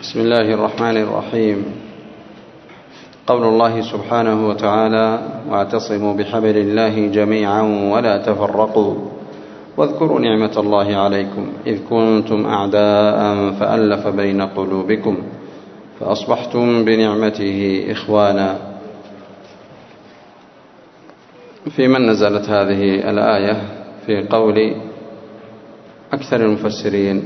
بسم الله الرحمن الرحيم. قول الله سبحانه وتعالى: واعتصموا بحبل الله جميعا ولا تفرقوا واذكروا نعمة الله عليكم إذ كنتم أعداء فألف بين قلوبكم فأصبحتم بنعمته إخوانا. في من نزلت هذه الآية؟ في قول أكثر المفسرين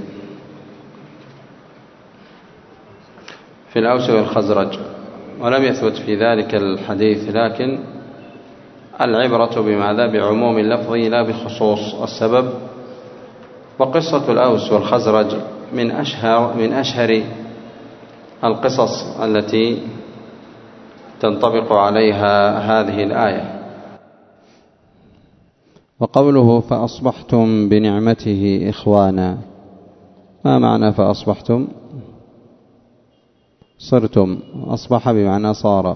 في الأوس والخزرج، ولم يثبت في ذلك الحديث، لكن العبرة بماذا؟ بعموم اللفظ لا بخصوص السبب. وقصة الأوس والخزرج من أشهر القصص التي تنطبق عليها هذه الآية. وقوله فأصبحتم بنعمته إخوانا، ما معنى فأصبحتم؟ صرتم، أصبح بمعنى صار.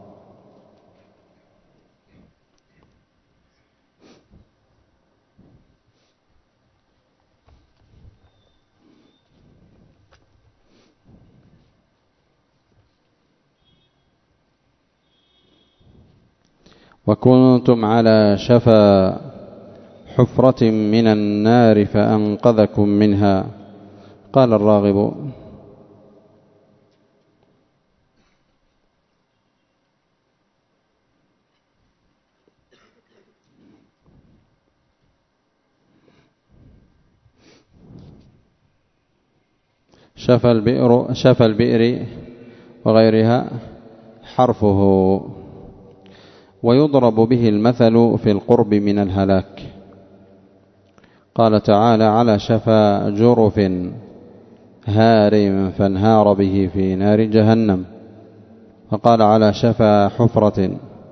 وكنتم على شفا حفرة من النار فأنقذكم منها. قال الراغب: شفى البئر وغيرها حرفه، ويضرب به المثل في القرب من الهلاك. قال تعالى: على شفا جرف هار فانهار به في نار جهنم. فقال على شفا حفرة.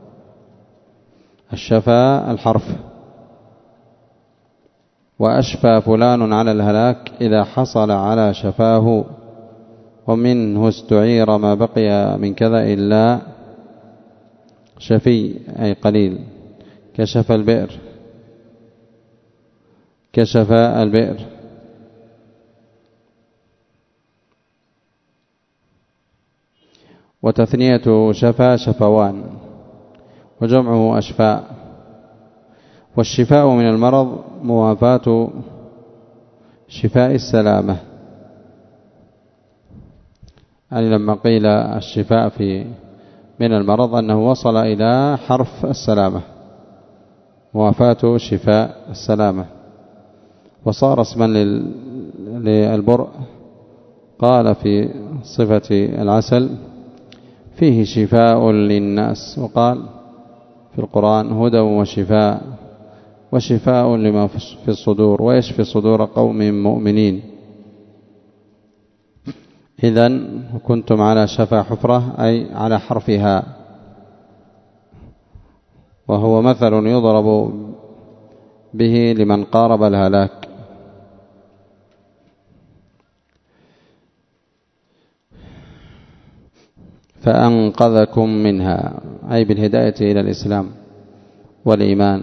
الشفا الحرف. وأشفى فلان على الهلاك إذا حصل على شفاه، ومنه استعير ما بقي من كذا إلا شفي أي قليل، كشف البئر، كشف البئر. وتثنية شفا شفوان، وجمعه أشفاء. والشفاء من المرض موافاة شفاء السلامة، يعني لما قيل الشفاء من المرض أنه وصل إلى حرف السلامة، موافاة شفاء السلامة. وصار اسما للبرء. قال في صفة العسل: فيه شفاء للناس. وقال في القرآن: هدى وشفاء لما في الصدور ويشفي صدور قوم مؤمنين. إذن كنتم على شفا حفرة أي على حرفها، وهو مثل يضرب به لمن قارب الهلاك. فأنقذكم منها أي بالهداية إلى الإسلام والإيمان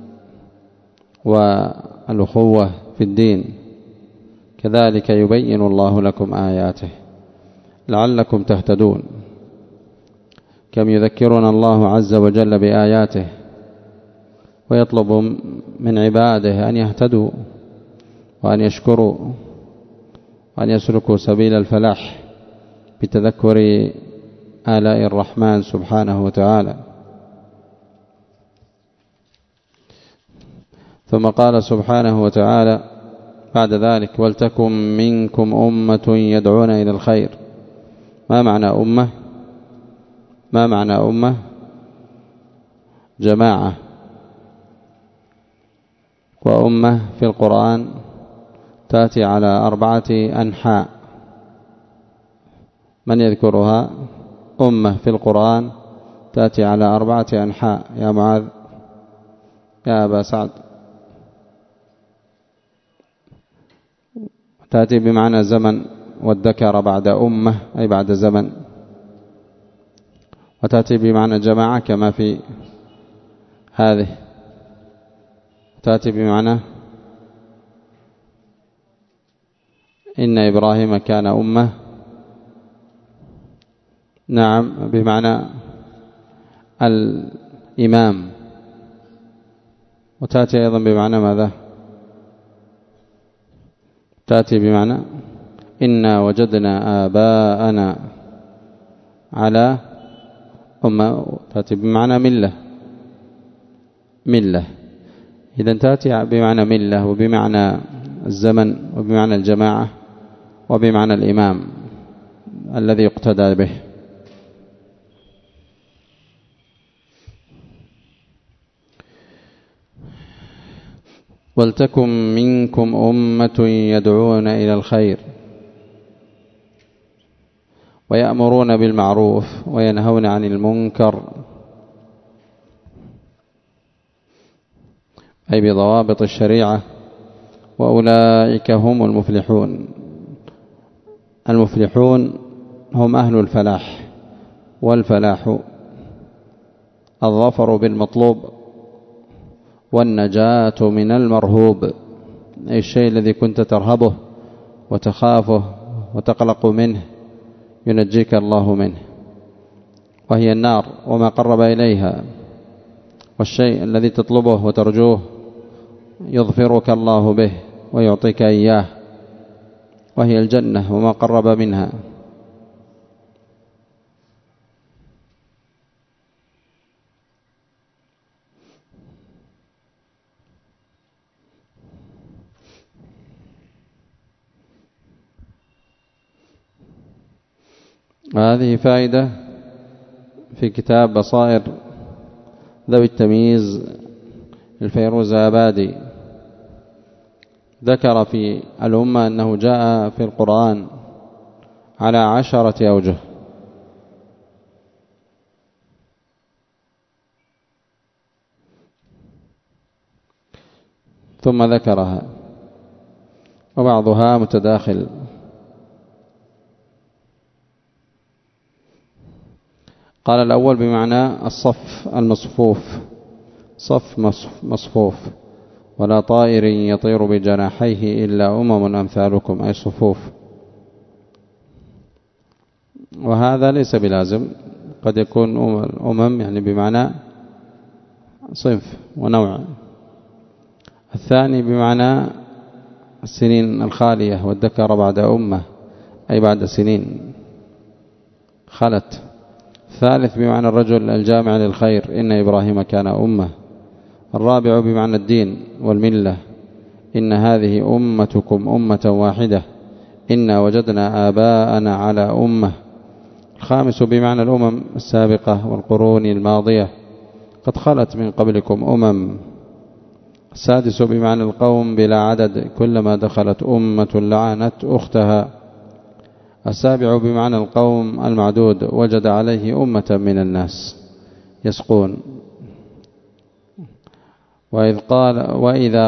والأخوة في الدين. كذلك يبين الله لكم آياته لعلكم تهتدون. كم يذكرنا الله عز وجل بآياته ويطلب من عباده أن يهتدوا وأن يشكروا وأن يسلكوا سبيل الفلاح بتذكر آلاء الرحمن سبحانه وتعالى. ثم قال سبحانه وتعالى بعد ذلك: ولتكن منكم أمة يدعون إلى الخير. ما معنى أمة؟ ما معنى أمة؟ جماعة. وأمة في القرآن تأتي على 4 أنحاء. من يذكرها؟ أمة في القرآن تأتي على 4 أنحاء. يا معاذ، يا أبا سعد. تأتي بمعنى زمن، والذكر بعد أمة أي بعد زمن. وتأتي بمعنى جماعة كما في هذه. تأتي بمعنى إن إبراهيم كان أمة نعم بمعنى الإمام، وتأتي أيضا بمعنى ماذا؟ تأتي بمعنى إنا وجدنا آباءنا على أمة، تأتي بمعنى ملة. إذا تأتي بمعنى ملة وبمعنى الزمن وبمعنى الجماعة وبمعنى الإمام الذي يقتدى به. ولتكن منكم أمة يدعون إلى الخير ويأمرون بالمعروف وينهون عن المنكر، أي بضوابط الشريعة، وأولئك هم المفلحون. المفلحون هم أهل الفلاح، والفلاح الظفر بالمطلوب والنجاة من المرهوب، أي الشيء الذي كنت ترهبه وتخافه وتقلق منه ينجيك الله منه، وهي النار وما قرب إليها، والشيء الذي تطلبه وترجوه يظفرك الله به ويعطيك إياه، وهي الجنة وما قرب منها. هذه فائدة في كتاب بصائر ذوي التمييز الفيروزآبادي، ذكر في الأمة أنه جاء في القرآن على 10 أوجه، ثم ذكرها وبعضها متداخل. قال الأول بمعنى الصف المصفوف، صف مصفوف، ولا طائر يطير بجناحيه إلا أمم أمثالكم، أي صفوف. وهذا ليس بلازم، قد يكون أمم يعني بمعنى صنف ونوع. الثاني بمعنى السنين الخالية، والذكر بعد أمة أي بعد سنين خلت. الثالث بمعنى الرجل الجامع للخير، إن إبراهيم كان أمة. الرابع بمعنى الدين والملة، إن هذه أمتكم أمة واحدة، إنا وجدنا آباءنا على أمة. الخامس بمعنى الأمم السابقة والقرون الماضية، قد خلت من قبلكم أمم. السادس بمعنى القوم بلا عدد، كلما دخلت أمة لعنت أختها. السابع بمعنى القوم المعدود، وجد عليه أمة من الناس يسقون. وإذ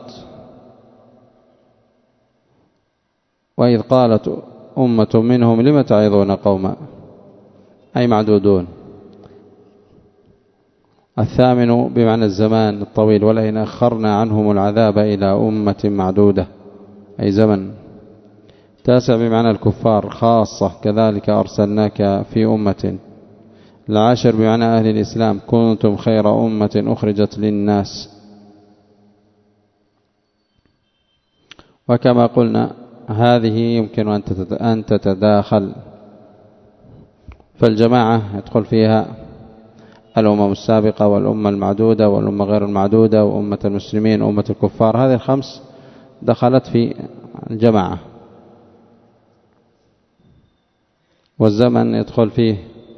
قالت أمة منهم لم تعظون قوما، أي معدودون. الثامن بمعنى الزمان الطويل، ولئن أخرنا عنهم العذاب إلى أمة معدودة، أي زمن. التاسع بمعنى الكفار خاصة، كذلك أرسلناك في أمة. العاشر بمعنى أهل الإسلام، كنتم خير أمة أخرجت للناس. وكما قلنا هذه يمكن أن تتداخل، فالجماعة يدخل فيها الأمم السابقة والأمة المعدودة والأمة غير المعدودة وأمة المسلمين وأمة الكفار، هذه الخمس دخلت في الجماعة. والزمن يدخل فيه،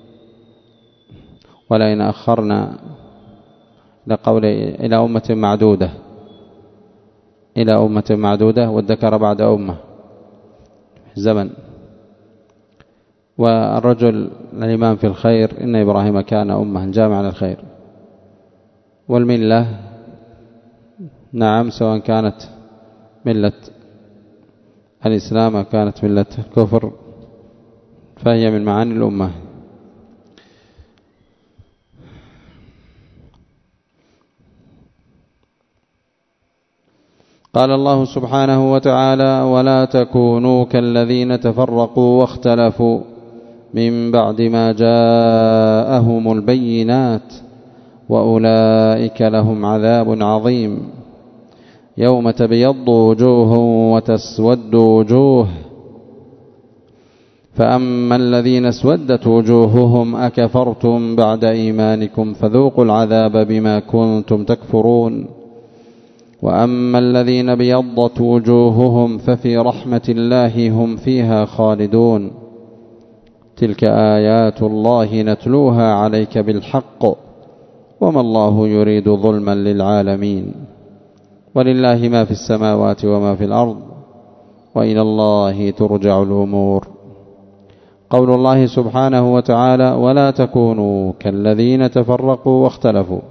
ولئن أخرنا لقول إلى أمة معدودة، إلى أمة معدودة، والذكر بعد أمة زمن. والرجل الإمام في الخير، إن إبراهيم كان أمة جامعا للخير. والملة نعم، سواء كانت ملة الإسلام أو كانت ملة الكفر، فهي من معاني الأمة. قال الله سبحانه وتعالى: ولا تكونوا كالذين تفرقوا واختلفوا من بعد ما جاءهم البينات وأولئك لهم عذاب عظيم يوم تبيض وجوه وتسود وجوه فأما الذين اسودت وجوههم أكفرتم بعد إيمانكم فذوقوا العذاب بما كنتم تكفرون وأما الذين ابيضت وجوههم ففي رحمة الله هم فيها خالدون تلك آيات الله نتلوها عليك بالحق وما الله يريد ظلما للعالمين ولله ما في السماوات وما في الأرض وإلى الله ترجع الأمور. قول الله سبحانه وتعالى ولا تكونوا كالذين تفرقوا واختلفوا،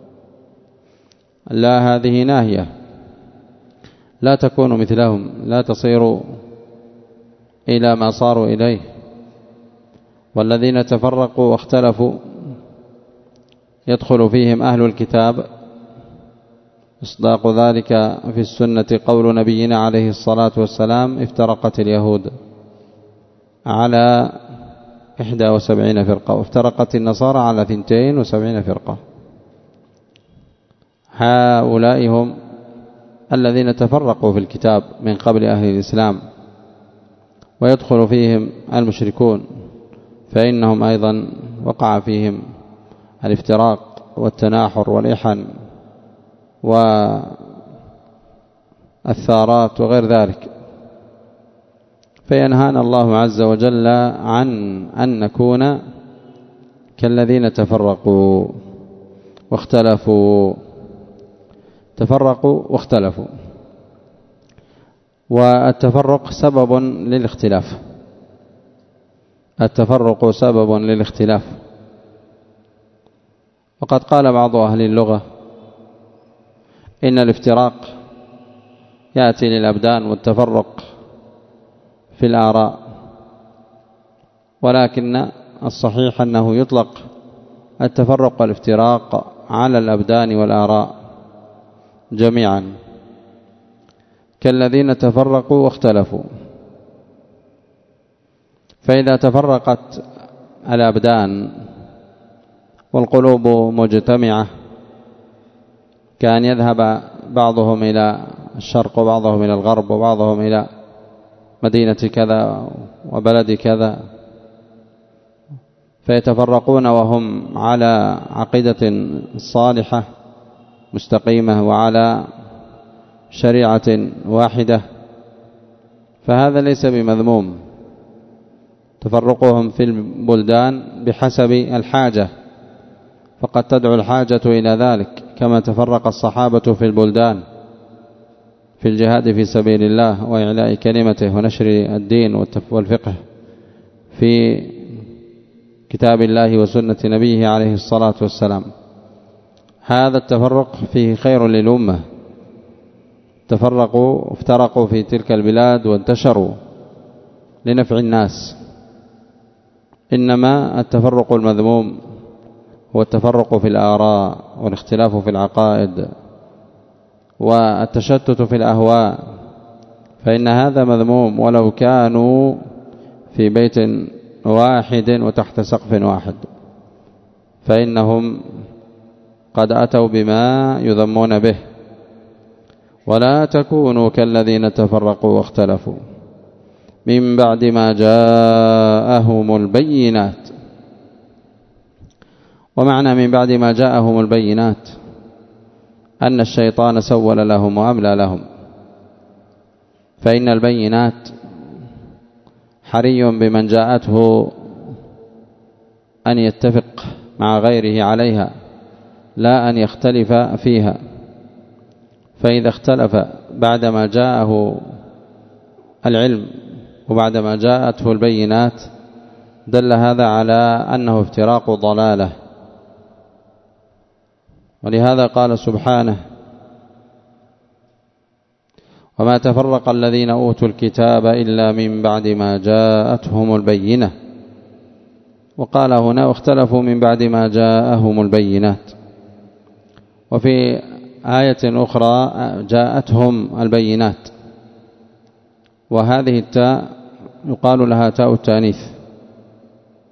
لا هذه ناهية، لا تكونوا مثلهم، لا تصيروا إلى ما صاروا إليه. والذين تفرقوا واختلفوا يدخل فيهم أهل الكتاب، إصداق ذلك في السنة قول نبينا عليه الصلاة والسلام افترقت اليهود على 71 فرقة وافترقت النصارى على 72 فرقة. هؤلاء هم الذين تفرقوا في الكتاب من قبل أهل الإسلام، ويدخل فيهم المشركون فإنهم أيضا وقع فيهم الافتراق والتناحر والإحن والثارات وغير ذلك. فينهانا الله عز وجل عن أن نكون كالذين تفرقوا واختلفوا. تفرقوا واختلفوا، والتفرق سبب للاختلاف، التفرق سبب للاختلاف. وقد قال بعض أهل اللغة إن الافتراق يأتي للأبدان والتفرق في الآراء، ولكن الصحيح أنه يطلق التفرق والافتراق على الأبدان والآراء جميعا، كالذين تفرقوا واختلفوا. فإذا تفرقت الأبدان والقلوب مجتمعة كان يذهب بعضهم إلى الشرق وبعضهم إلى الغرب وبعضهم إلى مدينة كذا وبلد كذا، فيتفرقون وهم على عقيدة صالحة مستقيمة وعلى شريعة واحدة، فهذا ليس بمذموم. تفرقهم في البلدان بحسب الحاجة، فقد تدعو الحاجة إلى ذلك، كما تفرق الصحابة في البلدان في الجهاد في سبيل الله وإعلاء كلمته ونشر الدين والفقه في كتاب الله وسنة نبيه عليه الصلاة والسلام. هذا التفرق فيه خير للأمة، تفرقوا وافترقوا في تلك البلاد وانتشروا لنفع الناس. إنما التفرق المذموم هو التفرق في الآراء والاختلاف في العقائد والتشتت في الأهواء، فإن هذا مذموم ولو كانوا في بيت واحد وتحت سقف واحد، فإنهم قد أتوا بما يذمون به. ولا تكونوا كالذين تفرقوا واختلفوا من بعد ما جاءهم البينات. ومعنى من بعد ما جاءهم البينات أن الشيطان سول لهم وأملى لهم، فإن البينات حري بمن جاءته أن يتفق مع غيره عليها لا أن يختلف فيها. فإذا اختلف بعدما جاءه العلم وبعدما جاءته البينات دل هذا على أنه افتراق ضلاله. ولهذا قال سبحانه وما تفرق الذين أوتوا الكتاب إلا من بعد ما جاءتهم البينة. وقال هنا واختلفوا من بعد ما جاءهم البينات. وفي آية أخرى جاءتهم البينات، وهذه التاء يقال لها تاء التانيث،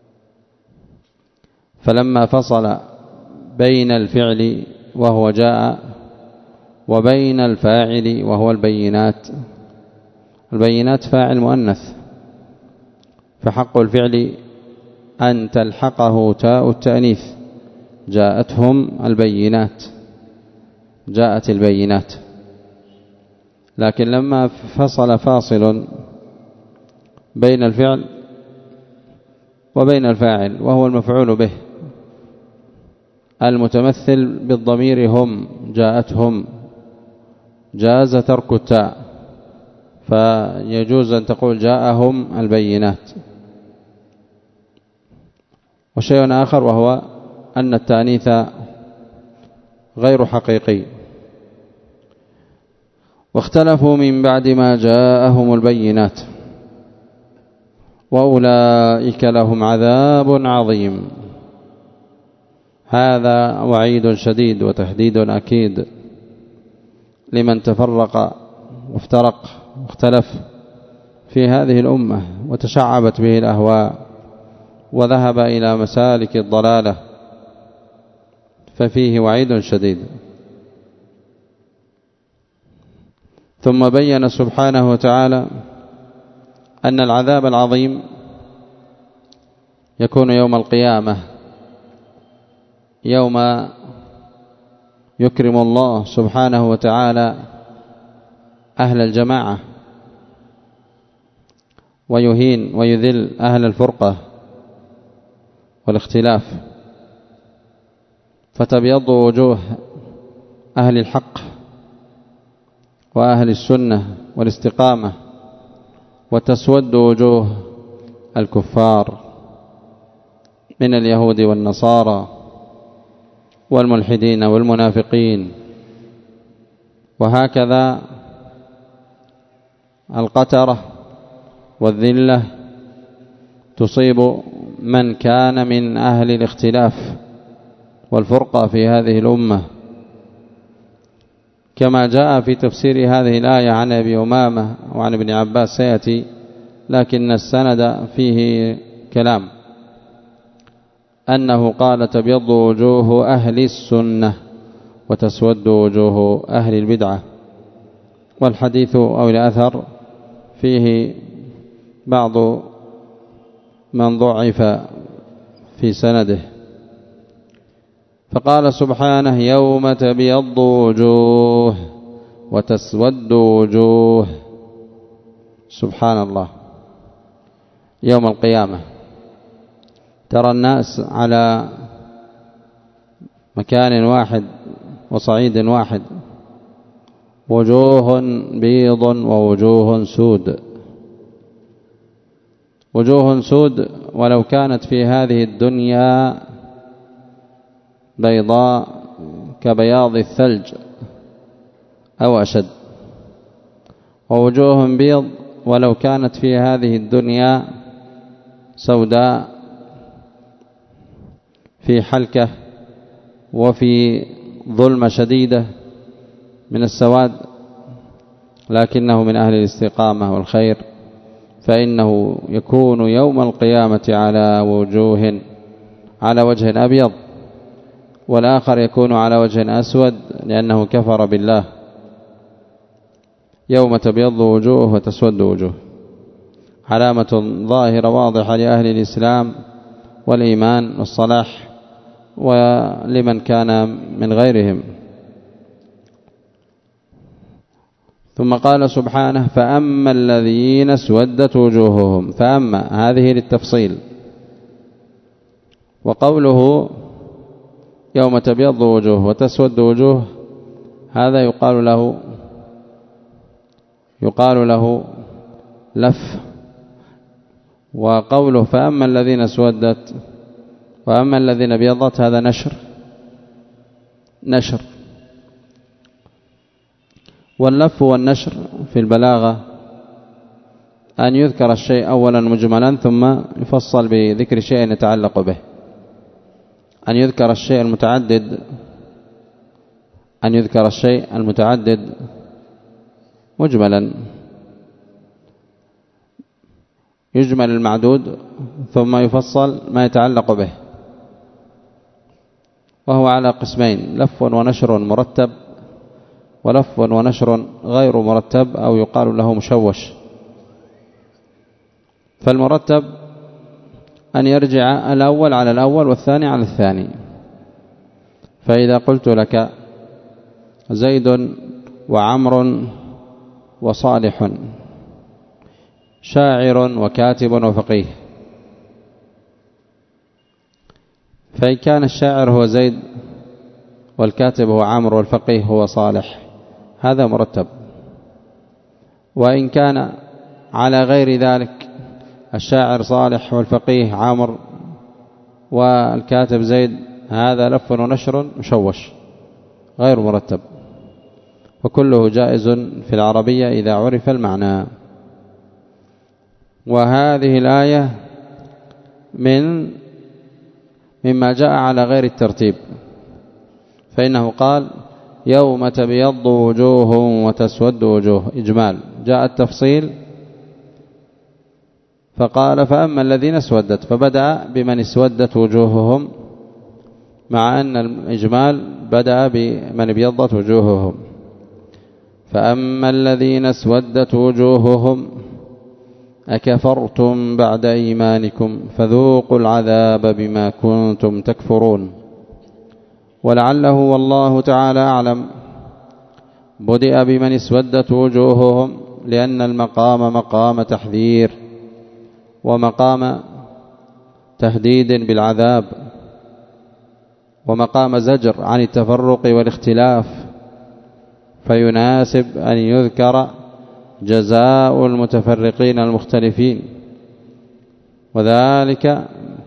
فلما فصل بين الفعل وهو جاء وبين الفاعل وهو البينات، البينات فاعل مؤنث، فحق الفعل أن تلحقه تاء التأنيث، جاءتهم البينات، جاءت البينات. لكن لما فصل فاصل بين الفعل وبين الفاعل وهو المفعول به المتمثل بالضمير هم، جاءتهم، جاز ترك التاء، فيجوز أن تقول جاءهم البينات. وشيء آخر وهو أن التأنيث غير حقيقي. واختلفوا من بعد ما جاءهم البينات وأولئك لهم عذاب عظيم. هذا وعيد شديد وتهديد أكيد لمن تفرق وافترق واختلف في هذه الأمة وتشعبت به الأهواء وذهب إلى مسالك الضلالة، ففيه وعيد شديد. ثم بين سبحانه وتعالى أن العذاب العظيم يكون يوم القيامة، يوم يكرم الله سبحانه وتعالى أهل الجماعة ويهين ويذل أهل الفرقة والاختلاف، فتبيض وجوه أهل الحق وأهل السنة والاستقامة، وتسود وجوه الكفار من اليهود والنصارى والملحدين والمنافقين. وهكذا القترة والذلة تصيب من كان من أهل الاختلاف والفرقة في هذه الأمة، كما جاء في تفسير هذه الآية عن أبي أمامة وعن ابن عباس سيأتي، لكن السند فيه كلام، أنه قال تبيض وجوه أهل السنة وتسود وجوه أهل البدعة. والحديث أو الأثر فيه بعض من ضعف في سنده. فقال سبحانه يوم تبيض وجوه وتسود وجوه. سبحان الله، يوم القيامة ترى الناس على مكان واحد وصعيد واحد، وجوه بيض ووجوه سود، وجوه سود ولو كانت في هذه الدنيا بيضاء كبياض الثلج أو أشد، ووجوه بيض ولو كانت في هذه الدنيا سوداء في حلكة وفي ظلمة شديدة من السواد، لكنه من أهل الاستقامة والخير، فإنه يكون يوم القيامة على وجه أبيض، والآخر يكون على وجه أسود لأنه كفر بالله. يوم تبيض وجوه وتسود وجوه، علامة ظاهرة واضحة لأهل الإسلام والإيمان والصلاح ولمن كان من غيرهم. ثم قال سبحانه فأما الذين اسودت وجوههم، فأما هذه للتفصيل. وقوله يوم تبيض وجوه وتسود وجوه هذا يقال له لف. وقوله فأما الذين اسودت وأما الذين ابيضت هذا نشر. واللف والنشر في البلاغة أن يذكر الشيء أولا مجملا ثم يفصل بذكر شيء يتعلق به، أن يذكر الشيء المتعدد مجملا، يجمل المعدود ثم يفصل ما يتعلق به. وهو على قسمين: لف ونشر مرتب، ولف ونشر غير مرتب أو يقال له مشوش. فالمرتب أن يرجع الأول على الأول والثاني على الثاني. فإذا قلت لك زيد وعمر وصالح، شاعر وكاتب وفقيه، فإن كان الشاعر هو زيد والكاتب هو عمرو والفقيه هو صالح هذا مرتب. وإن كان على غير ذلك الشاعر صالح والفقيه عمرو والكاتب زيد هذا لف ونشر مشوش غير مرتب، وكله جائز في العربية إذا عرف المعنى. وهذه الآية مما جاء على غير الترتيب، فإنه قال يوم تبيض وجوه وتسود وجوه إجمال. جاء التفصيل فقال فأما الذين اسودت، فبدأ بمن اسودت وجوههم، مع أن الإجمال بدأ بمن ابيضت وجوههم. فأما الذين اسودت وجوههم أكفرتم بعد إيمانكم فذوقوا العذاب بما كنتم تكفرون. ولعله والله تعالى أعلم بدأ بمن اسودت وجوههم لأن المقام مقام تحذير ومقام تهديد بالعذاب ومقام زجر عن التفرق والاختلاف، فيناسب أن يذكر جزاء المتفرقين المختلفين، وذلك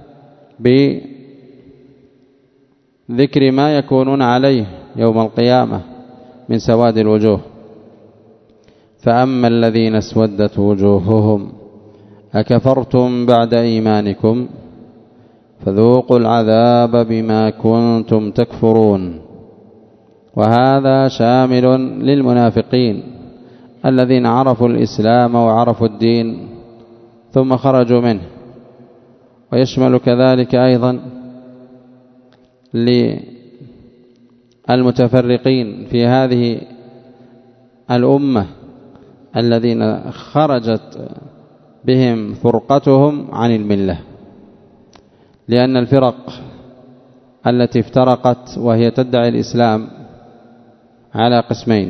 بذكر ما يكونون عليه يوم القيامة من سواد الوجوه. فأما الذين اسودت وجوههم أكفرتم بعد إيمانكم فذوقوا العذاب بما كنتم تكفرون. وهذا شامل للمنافقين الذين عرفوا الإسلام وعرفوا الدين ثم خرجوا منه، ويشمل كذلك أيضا للمتفرقين في هذه الأمة الذين خرجت بهم فرقتهم عن الملة، لأن الفرق التي افترقت وهي تدعي الإسلام على قسمين: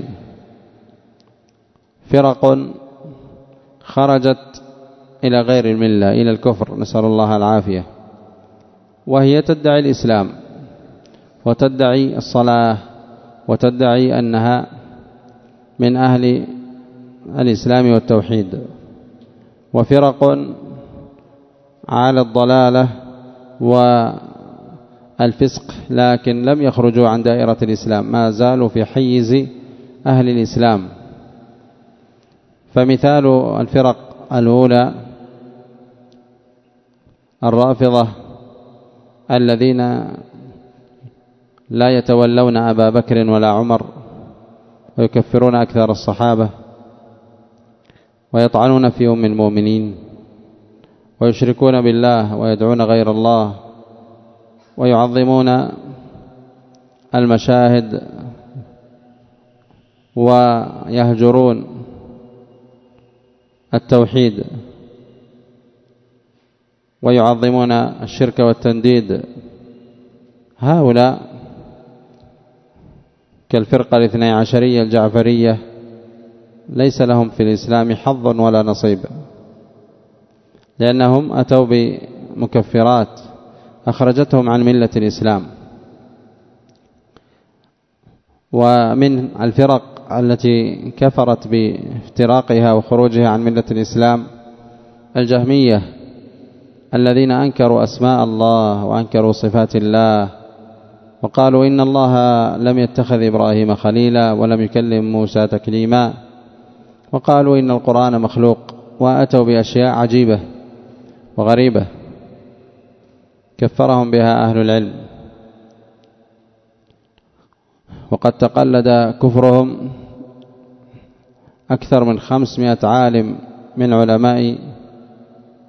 فرق خرجت إلى غير الملة إلى الكفر نسأل الله العافية، وهي تدعي الإسلام وتدعي الصلاة وتدعي أنها من أهل الإسلام والتوحيد، وفرق على الضلالة والفسق لكن لم يخرجوا عن دائرة الإسلام، ما زالوا في حيز أهل الإسلام. فمثال الفرق الأولى الرافضة الذين لا يتولون أبا بكر ولا عمر ويكفرون أكثر الصحابة ويطعنون في أم المؤمنين ويشركون بالله ويدعون غير الله ويعظمون المشاهد ويهجرون التوحيد ويعظمون الشرك والتنديد. هؤلاء كالفرقة الاثني عشرية الجعفرية ليس لهم في الإسلام حظ ولا نصيب، لأنهم أتوا بمكفرات أخرجتهم عن ملة الإسلام. ومن الفرق التي كفرت بافتراقها وخروجها عن ملة الإسلام الجهمية الذين أنكروا أسماء الله وأنكروا صفات الله، وقالوا إن الله لم يتخذ إبراهيم خليلا ولم يكلم موسى تكليما، وقالوا إن القرآن مخلوق، وأتوا بأشياء عجيبة وغريبة كفرهم بها أهل العلم. وقد تقلد كفرهم أكثر من 500 عالم من علماء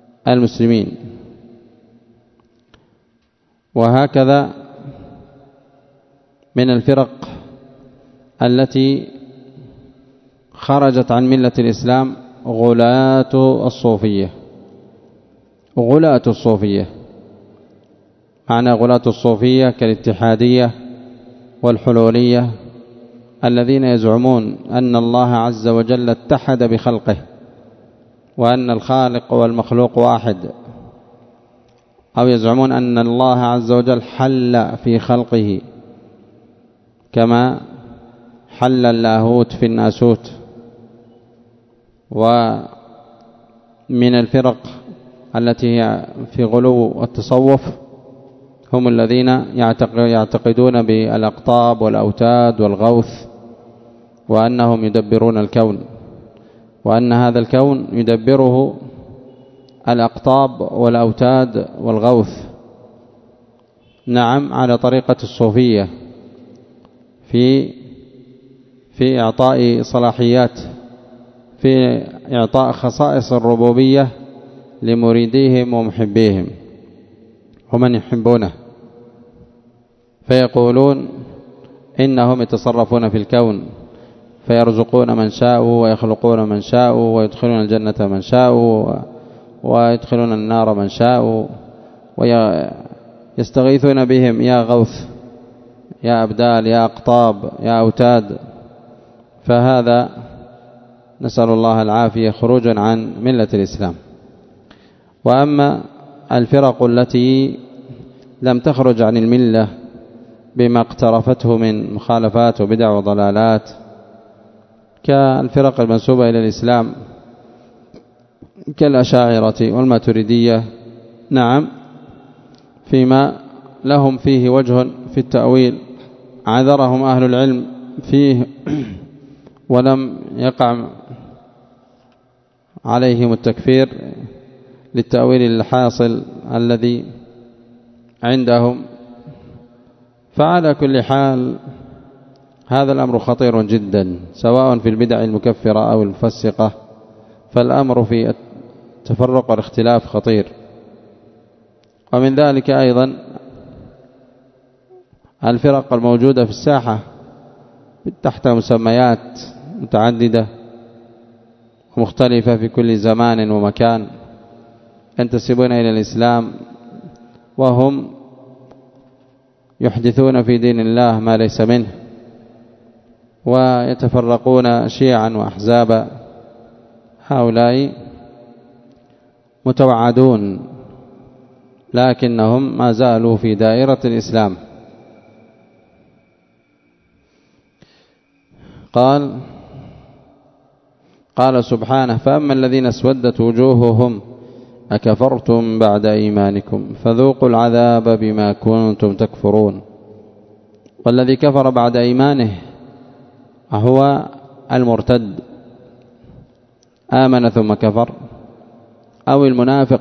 المسلمين. وهكذا من الفرق التي خرجت عن ملة الإسلام غلاة الصوفية. غلاة الصوفية معنى غلاة الصوفية كالاتحادية والحلولية الذين يزعمون أن الله عز وجل اتحد بخلقه وأن الخالق والمخلوق واحد، أو يزعمون أن الله عز وجل حل في خلقه كما حل اللاهوت في الناسوت. ومن الفرق التي هي في غلو التصوف هم الذين يعتقدون بالأقطاب والأوتاد والغوث، وأنهم يدبرون الكون، وأن هذا الكون يدبره الأقطاب والأوتاد والغوث. نعم، على طريقة الصوفية في إعطاء صلاحيات، في إعطاء خصائص الربوبية لمريديهم ومحبيهم ومن يحبونه، فيقولون إنهم يتصرفون في الكون فيرزقون من شاءوا ويخلقون من شاءوا ويدخلون الجنة من شاءوا ويدخلون النار من شاءوا، ويستغيثون بهم يا غوث يا أبدال يا أقطاب يا أوتاد. فهذا نسأل الله العافية خروجا عن ملة الإسلام. وأما الفرق التي لم تخرج عن الملة بما اقترفته من مخالفات وبدع وضلالات كالفرق المنسوبة إلى الإسلام كالأشاعرة والماتريدية، نعم، فيما لهم فيه وجه في التأويل عذرهم أهل العلم فيه ولم يقع عليهم التكفير للتأويل الحاصل الذي عندهم. فعلى كل حال هذا الأمر خطير جدا، سواء في البدع المكفرة أو المفسقة، فالأمر في التفرق والاختلاف خطير. ومن ذلك أيضا الفرق الموجودة في الساحة تحت مسميات متعددة ومختلفة في كل زمان ومكان، ينتسبون إلى الإسلام وهم يحدثون في دين الله ما ليس منه، ويتفرقون شيعا وأحزابا. هؤلاء متوعدون لكنهم ما زالوا في دائرة الإسلام. قال سبحانه: فأما الذين اسودت وجوههم أكفرتم بعد إيمانكم فذوقوا العذاب بما كنتم تكفرون. والذي كفر بعد إيمانه هو المرتد، آمن ثم كفر، أو المنافق،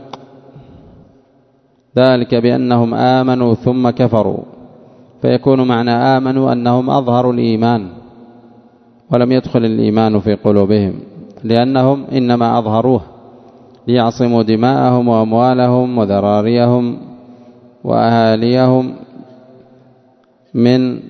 ذلك بأنهم آمنوا ثم كفروا، فيكون معنى آمنوا أنهم أظهروا الإيمان ولم يدخل الإيمان في قلوبهم، لأنهم إنما أظهروه ليعصموا دماءهم وأموالهم وذراريهم وأهاليهم من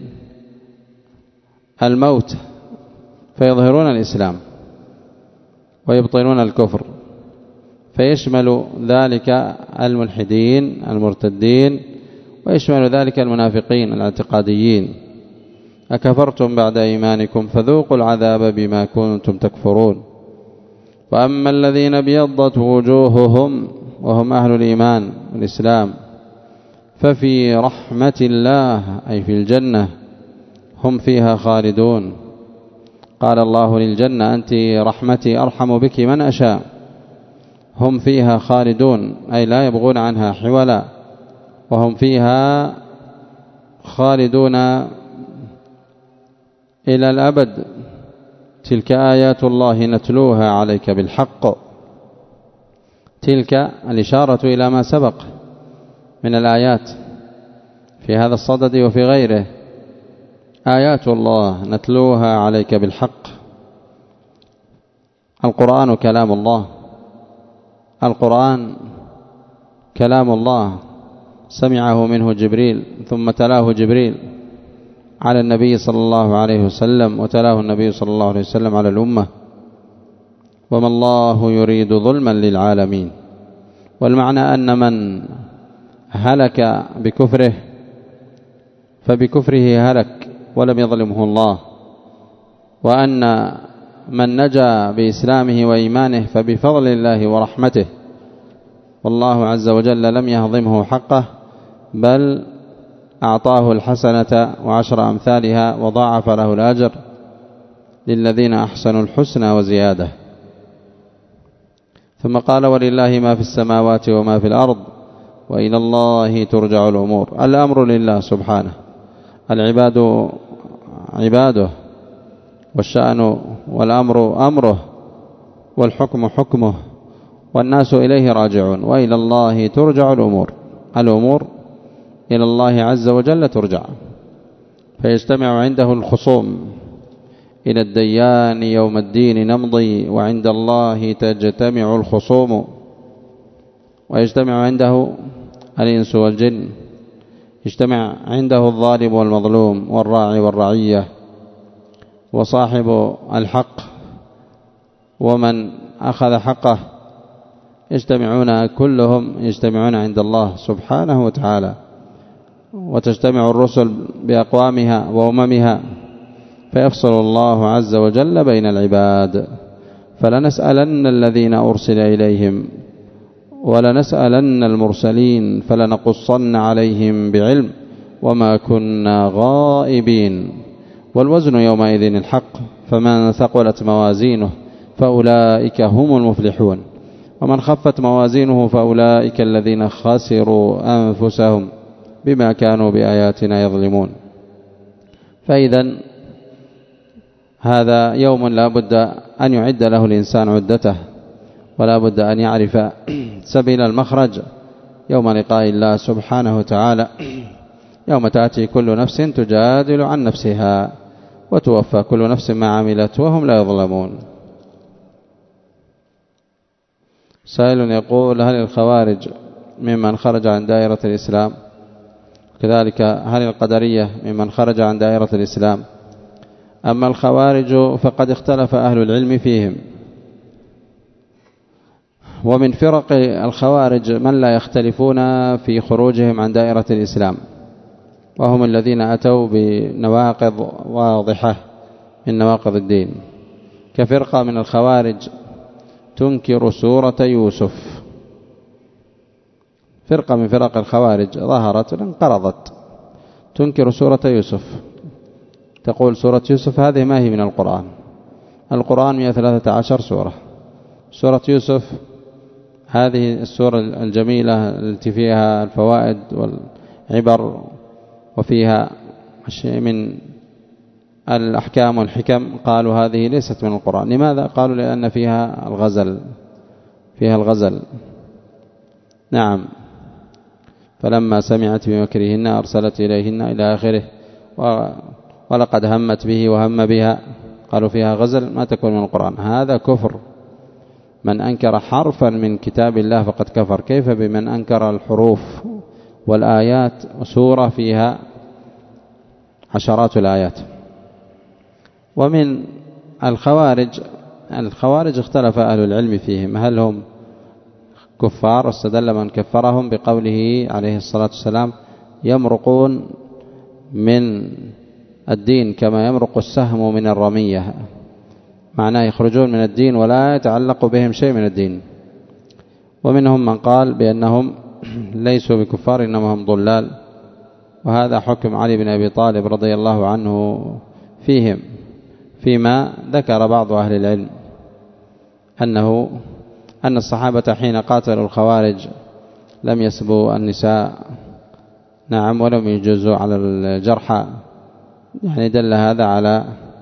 الموت، فيظهرون الإسلام ويبطلون الكفر، فيشمل ذلك الملحدين المرتدين ويشمل ذلك المنافقين الاعتقاديين. أكفرتم بعد إيمانكم فذوقوا العذاب بما كنتم تكفرون. وأما الذين ابيضت وجوههم وهم أهل الإيمان والإسلام ففي رحمة الله أي في الجنة هم فيها خالدون. قال الله للجنة: أنت رحمتي أرحم بك من أشاء. هم فيها خالدون أي لا يبغون عنها حولا، وهم فيها خالدون إلى الأبد. تلك آيات الله نتلوها عليك بالحق. تلك الإشارة إلى ما سبق من الآيات في هذا الصدد وفي غيره، آيات الله نتلوها عليك بالحق. القرآن كلام الله، القرآن كلام الله، سمعه منه جبريل ثم تلاه جبريل، على النبي صلى الله عليه وسلم وتلاه النبي صلى الله عليه وسلم على الأمة، وما الله يريد ظلما للعالمين. والمعنى أن من هلك بكفره فبكفره هلك ولم يظلمه الله، وأن من نجا بإسلامه وإيمانه فبفضل الله ورحمته، والله عز وجل لم يهضمه حقه بل أعطاه الحسنة وعشر أمثالها وضاعف له الأجر للذين أحسنوا الحسنى وزيادة. ثم قال ولله ما في السماوات وما في الأرض وإلى الله ترجع الأمور. الأمر لله سبحانه، العباد عباده، والشأن والأمر أمره، والحكم حكمه، والناس إليه راجعون. وإلى الله ترجع الأمور، الأمور إلى الله عز وجل ترجع، فيجتمع عنده الخصوم. إلى الديان يوم الدين نمضي وعند الله تجتمع الخصوم. ويجتمع عنده الإنس والجن، يجتمع عنده الظالم والمظلوم والراعي والرعية وصاحب الحق ومن أخذ حقه، يجتمعون كلهم يجتمعون عند الله سبحانه وتعالى. وتجتمع الرسل بأقوامها وأممها، فيفصل الله عز وجل بين العباد. فلنسألن الذين أرسل إليهم ولنسألن المرسلين فلنقصن عليهم بعلم وما كنا غائبين. والوزن يومئذ الحق، فمن ثقلت موازينه فأولئك هم المفلحون، ومن خفت موازينه فأولئك الذين خسروا أنفسهم بما كانوا بآياتنا يظلمون. فإذا هذا يوم لا بد أن يعد له الإنسان عدته، ولا بد أن يعرف سبيل المخرج يوم لقاء الله سبحانه وتعالى، يوم تأتي كل نفس تجادل عن نفسها وتوفى كل نفس ما عملت وهم لا يظلمون. سائل يقول: هل الخوارج ممن خرج عن دائرة الإسلام؟ كذلك هل القدرية ممن خرج عن دائرة الإسلام؟ أما الخوارج فقد اختلف أهل العلم فيهم، ومن فرق الخوارج من لا يختلفون في خروجهم عن دائرة الإسلام، وهم الذين أتوا بنواقض واضحة من نواقض الدين، كفرقة من الخوارج تنكر سورة يوسف. فرقة من فرق الخوارج ظهرت وانقرضت تنكر سورة يوسف، تقول سورة يوسف هذه ما هي من القرآن. القرآن 113 سورة، سورة يوسف هذه السورة الجميلة التي فيها الفوائد والعبر وفيها شيء من الأحكام والحكم، قالوا هذه ليست من القرآن. لماذا؟ قالوا لأن فيها الغزل. نعم. فلما سمعت بمكرهن أرسلت إليهن إلى آخره، ولقد همت به وهم بها، قالوا فيها غزل ما تكون من القرآن. هذا كفر، من أنكر حرفا من كتاب الله فقد كفر. كيف بمن أنكر الحروف والآيات وسورة فيها عشرات الآيات؟ ومن الخوارج اختلف أهل العلم فيهم، هل هم كفار؟ واستدل من كفرهم بقوله عليه الصلاة والسلام: يمرقون من الدين كما يمرق السهم من الرمية، معناه يخرجون من الدين ولا يتعلق بهم شيء من الدين. ومنهم من قال بأنهم ليسوا بكفار إنما هم ضلال، وهذا حكم علي بن أبي طالب رضي الله عنه فيهم، فيما ذكر بعض أهل العلم أن الصحابة حين قاتلوا الخوارج لم يسبوا النساء، نعم، ولم يجوزوا على الجرحى، يعني دل هذا على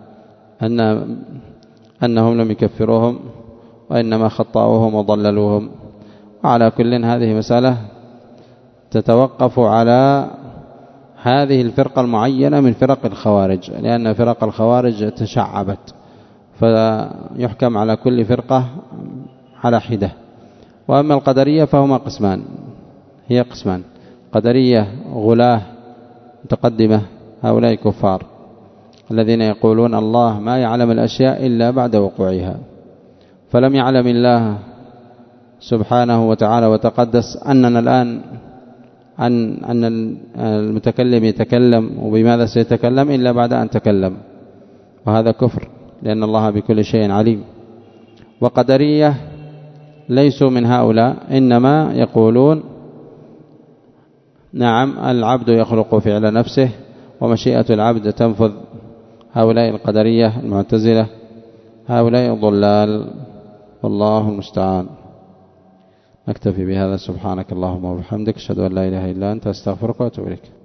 أنهم لم يكفروهم وإنما خطأوهم وضللوهم. وعلى كل هذه مسألة تتوقف على هذه الفرقة المعينة من فرق الخوارج، لأن فرق الخوارج تشعبت، فيحكم على كل فرقة على حدة. وأما القدرية فهما قسمان، هي قسمان: قدرية غلاة متقدمة هؤلاء كفار الذين يقولون الله ما يعلم الأشياء إلا بعد وقوعها. فلم يعلم الله سبحانه وتعالى وتقدس أننا الآن أن المتكلم يتكلم وبماذا سيتكلم إلا بعد أن تكلم، وهذا كفر، لأن الله بكل شيء عليم. وقدرية ليسوا من هؤلاء، إنما يقولون نعم العبد يخلق فعل نفسه ومشيئة العبد تنفذ. هؤلاء القدرية المعتزلة هؤلاء ضلال، والله المستعان. نكتفي بهذا. سبحانك اللهم وبحمدك، أشهد أن لا إله إلا أنت، أستغفرك وأتوب إليك.